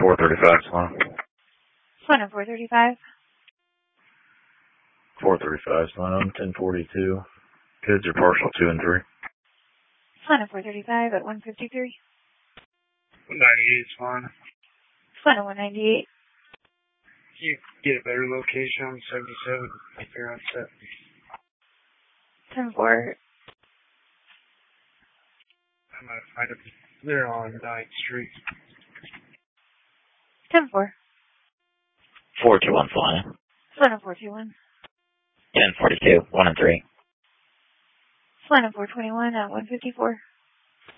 435, Solano. Solano 435. 435, Solano, 1042. Goods are partial 2 and 3. Solano 435 at 153. 198, Solano. Solano 198. Can you get a better location on 77 if you're on set? 10-4. I'm going to find it. They're on 9th Street. 10-4. 421, Solano. Solano 421. 1042, 1 and 3. Solano 421 at 154.